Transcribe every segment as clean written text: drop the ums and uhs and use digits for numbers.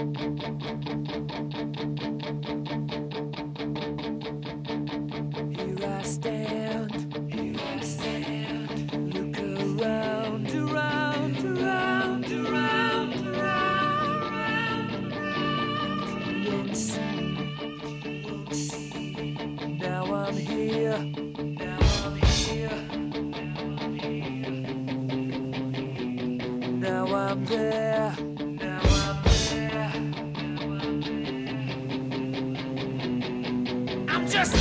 Here I stand, look around, around, around, around, around. You won't see. Now I'm here, now I'm here, now I'm there, now I'm there. I'm just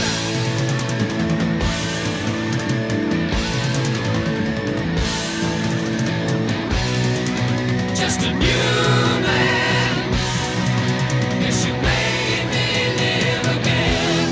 a new man. Yes, you made me live again.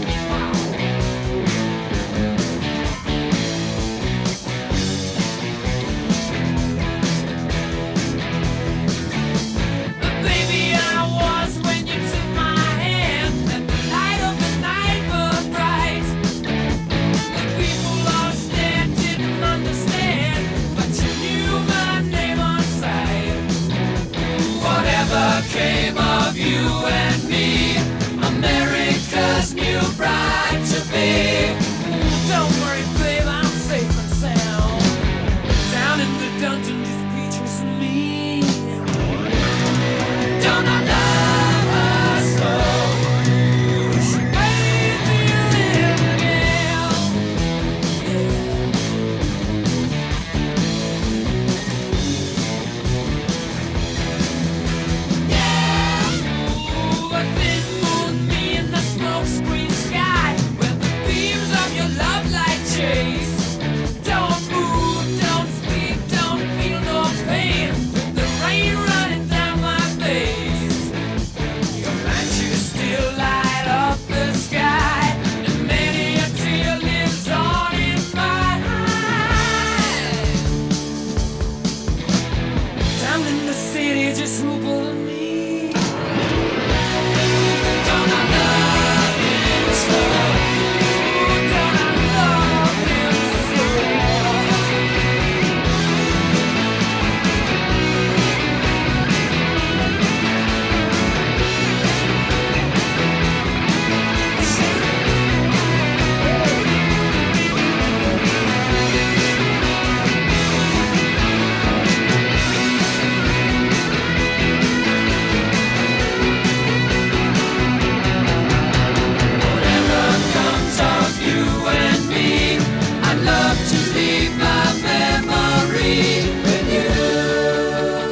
The baby I was when you took my hand, and the light of the night was bright. The people lost there didn't understand, but you knew my name on sight. Whatever came of you and me, America's new bride to be. Don't worry, babe, I'm safe and sound. Down in the dungeon, just pictures of me. Don't I love her so? She made me live again. Ooh, a thin moon, me in the smokescreen sky, where the beams of your love light chase. Don't move, don't speak, don't feel no pain. With the rain running down my face, your matches still light up the sky, and many a tear lives on in my eyes. Down in the city, just Rupert and me. Don't I love him so? Don't I love him so? Whatever comes of you and me, I'd love to leave my memory with you.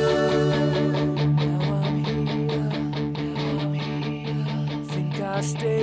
Now I'm here, think I stay.